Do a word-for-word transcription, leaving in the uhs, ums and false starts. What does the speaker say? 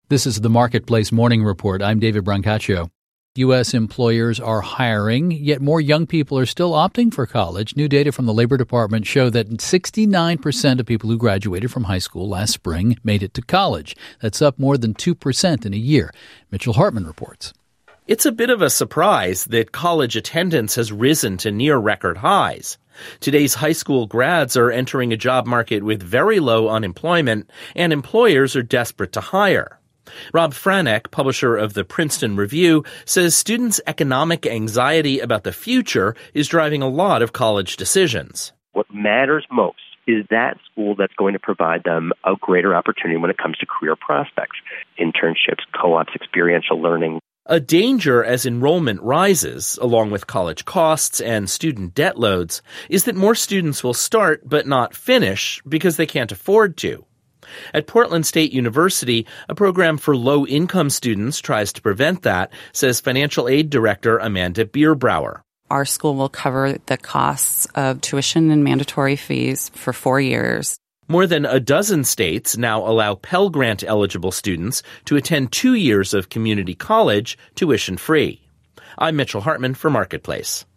This is the Marketplace Morning Report. I'm David Brancaccio. U S employers are hiring, yet more young people are still opting for college. New data from the Labor Department show that sixty-nine percent of people who graduated from high school last spring made it to college. That's up more than two percent in a year. Mitchell Hartman reports. It's a bit of a surprise that college attendance has risen to near record highs. Today's high school grads are entering a job market with very low unemployment, and employers are desperate to hire. Rob Franek, publisher of the Princeton Review, says students' economic anxiety about the future is driving a lot of college decisions. What matters most is that school that's going to provide them a greater opportunity when it comes to career prospects, internships, co-ops, experiential learning. A danger as enrollment rises, along with college costs and student debt loads, is that more students will start but not finish because they can't afford to. At Portland State University, a program for low-income students tries to prevent that, says financial aid director Amanda Bierbrower. Our school will cover the costs of tuition and mandatory fees for four years. More than a dozen states now allow Pell Grant-eligible students to attend two years of community college tuition-free. I'm Mitchell Hartman for Marketplace.